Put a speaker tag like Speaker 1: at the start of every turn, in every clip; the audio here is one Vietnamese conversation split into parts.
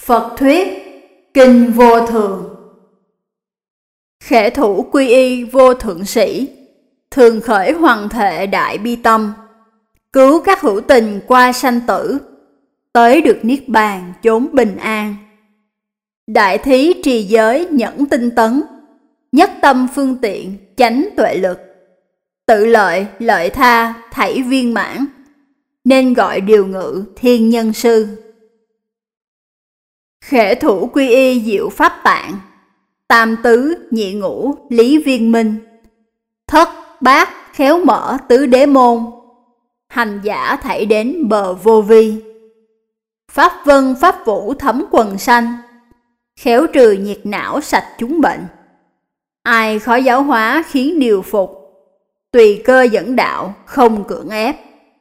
Speaker 1: Phật thuyết Kinh Vô Thường. Khể thủ quy y vô thượng sĩ, thường khởi hoằng thệ đại bi tâm, cứu các hữu tình qua sanh tử, tới được niết bàn chốn bình an. Đại thí trì giới nhẫn tinh tấn, nhất tâm phương tiện chánh tuệ lực, tự lợi lợi tha thảy viên mãn, nên gọi điều ngự thiên nhân sư. Khể thủ quy y diệu pháp tạng, tam tứ nhị ngũ lý viên minh, thất bát khéo mở tứ đế môn, hành giả thảy đến bờ vô vi. Pháp vân pháp vũ thấm quần sanh, khéo trừ nhiệt não sạch chúng bệnh. Ai khó giáo hóa khiến điều phục, tùy cơ dẫn đạo không cưỡng ép.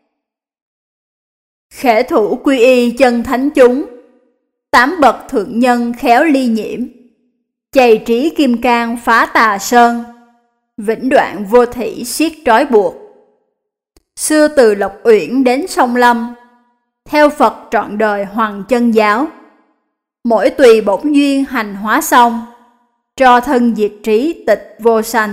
Speaker 1: Khể thủ quy y chân thánh chúng, tám bậc thượng nhân khéo ly nhiễm, chày trí kim cang phá tà sơn, vĩnh đoạn vô thỉ siết trói buộc. Xưa từ Lộc Uyển đến Sông Lâm, theo Phật trọn đời hoàng chân giáo, mỗi tùy bổn duyên hành hóa xong, cho thân diệt trí tịch vô sanh.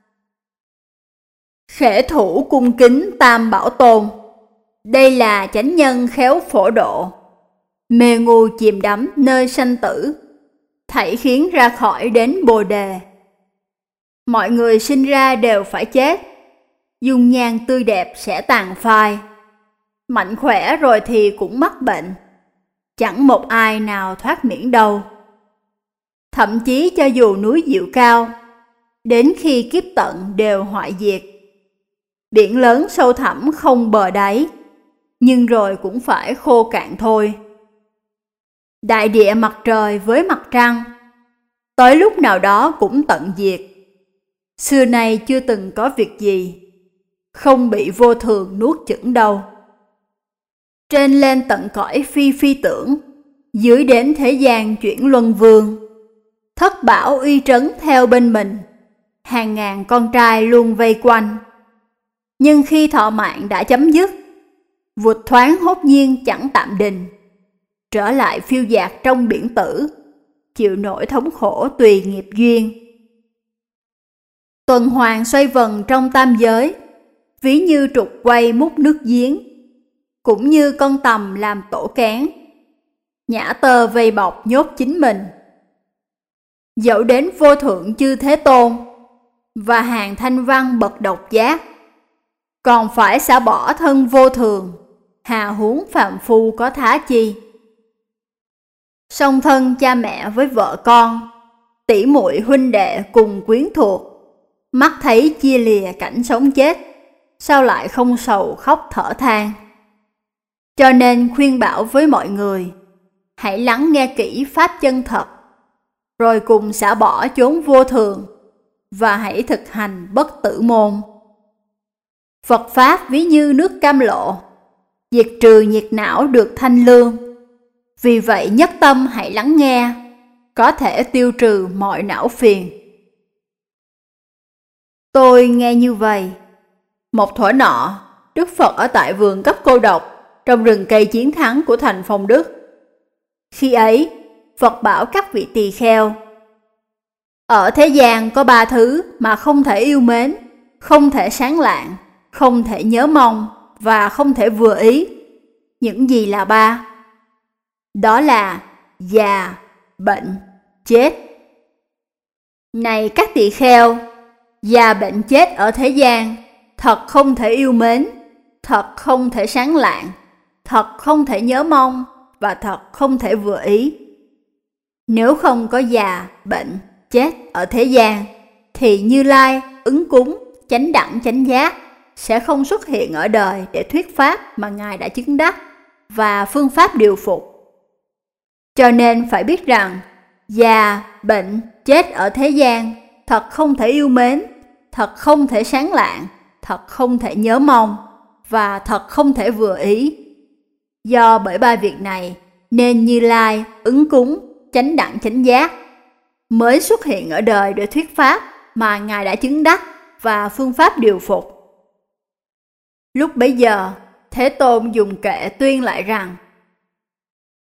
Speaker 1: Khể thủ cung kính tam bảo tôn, đây là chánh nhân khéo phổ độ, mê ngu chìm đắm nơi sanh tử, thảy khiến ra khỏi đến bồ đề. Mọi người sinh ra đều phải chết, dung nhan tươi đẹp sẽ tàn phai, mạnh khỏe rồi thì cũng mắc bệnh, chẳng một ai nào thoát miễn đâu. Thậm chí cho dù núi Diệu cao, đến khi kiếp tận đều hoại diệt. Biển lớn sâu thẳm không bờ đáy, nhưng rồi cũng phải khô cạn thôi. Đại địa mặt trời với mặt trăng, tới lúc nào đó cũng tận diệt. Xưa nay chưa từng có việc gì không bị vô thường nuốt chửng đâu. Trên lên tận cõi phi phi tưởng, dưới đến thế gian chuyển luân vương. Thất bảo uy trấn theo bên mình, hàng ngàn con trai luôn vây quanh. Nhưng khi thọ mạng đã chấm dứt, vụt thoáng hốt nhiên chẳng tạm đình, trở lại phiêu dạt trong biển tử, chịu nổi thống khổ tùy nghiệp duyên. Tuần hoàn xoay vần trong tam giới, ví như trục quay múc nước giếng, cũng như con tầm làm tổ kén, nhã tơ vây bọc nhốt chính mình. Dẫu đến vô thượng chư Thế Tôn và hàng thanh văn bậc độc giác, còn phải xả bỏ thân vô thường, hà huống phàm phu có thá chi. Song thân cha mẹ với vợ con, tỷ muội huynh đệ cùng quyến thuộc, mắt thấy chia lìa cảnh sống chết, sao lại không sầu khóc thở than. Cho nên khuyên bảo với mọi người, hãy lắng nghe kỹ pháp chân thật, rồi cùng xả bỏ chốn vô thường, và hãy thực hành bất tử môn. Phật Pháp ví như nước cam lộ, diệt trừ nhiệt não được thanh lương. Vì vậy nhất tâm hãy lắng nghe, có thể tiêu trừ mọi não phiền. Tôi nghe như vậy. Một thuở nọ, Đức Phật ở tại vườn Cấp Cô Độc, trong rừng cây chiến thắng của thành Phong Đức. Khi ấy, Phật bảo các vị tỳ kheo: ở thế gian có ba thứ mà không thể yêu mến, không thể sáng lạng, không thể nhớ mong và không thể vừa ý. Những gì là ba? Đó là già, bệnh, chết. Này các tỳ kheo, già bệnh chết ở thế gian thật không thể yêu mến, thật không thể sáng lạng, thật không thể nhớ mong và thật không thể vừa ý. Nếu không có già, bệnh, chết ở thế gian, thì Như Lai, ứng cúng, chánh đẳng chánh giác sẽ không xuất hiện ở đời để thuyết pháp mà Ngài đã chứng đắc và phương pháp điều phục. Cho nên phải biết rằng, già, bệnh, chết ở thế gian thật không thể yêu mến, thật không thể sáng lạng, thật không thể nhớ mong và thật không thể vừa ý. Do bởi ba việc này nên Như Lai, ứng cúng, chánh đẳng chánh giác mới xuất hiện ở đời để thuyết pháp mà Ngài đã chứng đắc và phương pháp điều phục. Lúc bấy giờ, Thế Tôn dùng kệ tuyên lại rằng: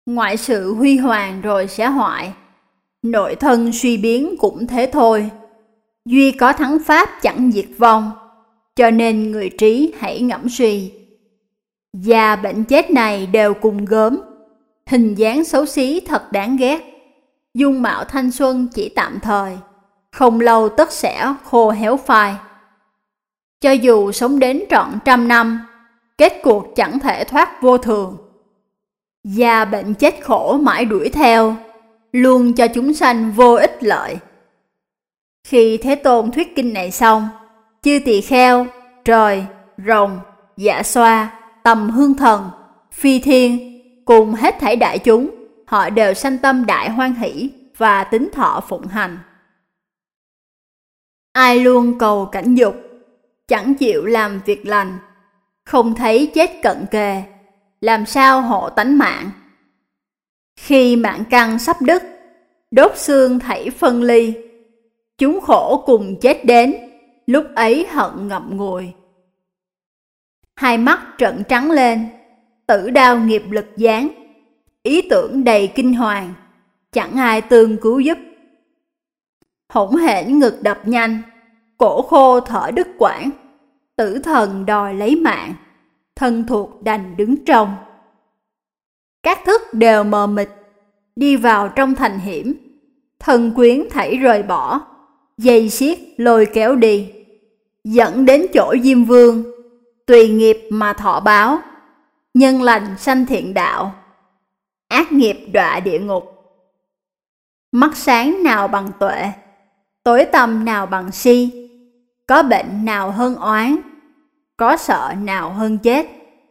Speaker 1: Ngoại sự huy hoàng rồi sẽ hoại, nội thân suy biến cũng thế thôi. Duy có thắng pháp chẳng diệt vong, cho nên người trí hãy ngẫm suy. Già bệnh chết này đều cùng gớm, hình dáng xấu xí thật đáng ghét. Dung mạo thanh xuân chỉ tạm thời, không lâu tất sẽ khô héo phai. Cho dù sống đến trọn 100 năm, kết cuộc chẳng thể thoát vô thường. Già bệnh chết khổ mãi đuổi theo, luôn cho chúng sanh vô ích lợi. Khi Thế Tôn thuyết kinh này xong, chư tỳ kheo, trời, rồng, dạ xoa, tầm hương thần, phi thiên, cùng hết thảy đại chúng, họ đều sanh tâm đại hoan hỷ và tín thọ phụng hành. Ai luôn cầu cảnh dục, chẳng chịu làm việc lành, không thấy chết cận kề, làm sao hộ tánh mạng. Khi mạng căn sắp đứt, đốt xương thảy phân ly, chúng khổ cùng chết đến, lúc ấy hận ngậm ngùi. Hai mắt trợn trắng lên, tử đao nghiệp lực giáng, ý tưởng đầy kinh hoàng, chẳng ai tương cứu giúp. Hỗn hển ngực đập nhanh, cổ khô thở đứt quãng, tử thần đòi lấy mạng, thân thuộc đành đứng trông. Các thức đều mờ mịt, đi vào trong thành hiểm, thân quyến thảy rời bỏ, dây xiết lôi kéo đi, dẫn đến chỗ Diêm Vương, tùy nghiệp mà thọ báo, nhân lành sanh thiện đạo, ác nghiệp đọa địa ngục. Mắt sáng nào bằng tuệ, tối tăm nào bằng si, có bệnh nào hơn oán, có sợ nào hơn chết.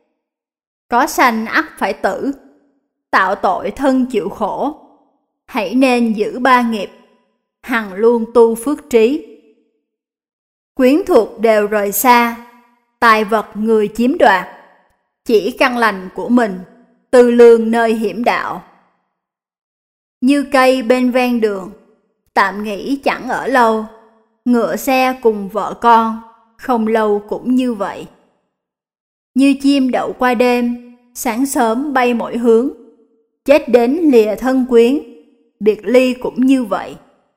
Speaker 1: Có sanh ắt phải tử, tạo tội thân chịu khổ, hãy nên giữ ba nghiệp, hằng luôn tu phước trí. Quyến thuộc đều rời xa, tài vật người chiếm đoạt, chỉ căn lành của mình, tư lương nơi hiểm đạo. Như cây bên ven đường, tạm nghỉ chẳng ở lâu, ngựa xe cùng vợ con, không lâu cũng như vậy. Như chim đậu qua đêm, sáng sớm bay mọi hướng, chết đến lìa thân quyến, biệt ly cũng như vậy.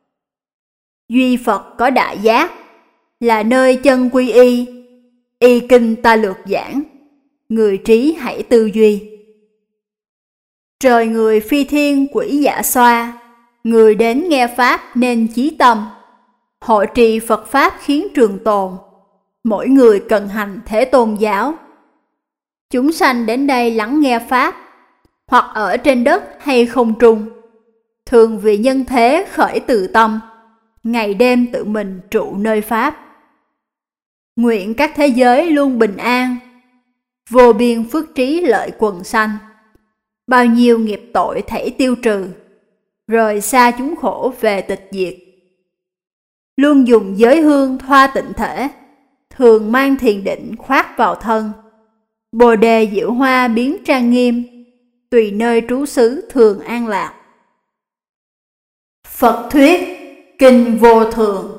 Speaker 1: Duy Phật có đại giác, là nơi chân quy y, y kinh ta lược giảng, người trí hãy tư duy. Trời người phi thiên quỷ dạ xoa, người đến nghe Pháp nên chí tâm, hội trì Phật Pháp khiến trường tồn, mỗi người cần hành Thế Tôn giáo. Chúng sanh đến đây lắng nghe Pháp, hoặc ở trên đất hay không trung, thường vì nhân thế khởi từ tâm, ngày đêm tự mình trụ nơi Pháp. Nguyện các thế giới luôn bình an, vô biên phước trí lợi quần sanh, bao nhiêu nghiệp tội thảy tiêu trừ, rời xa chúng khổ về tịch diệt. Luôn dùng giới hương thoa tịnh thể, thường mang thiền định khoác vào thân, bồ đề diệu hoa biến trang nghiêm, tùy nơi trú xứ thường an lạc. Phật thuyết Kinh Vô Thường.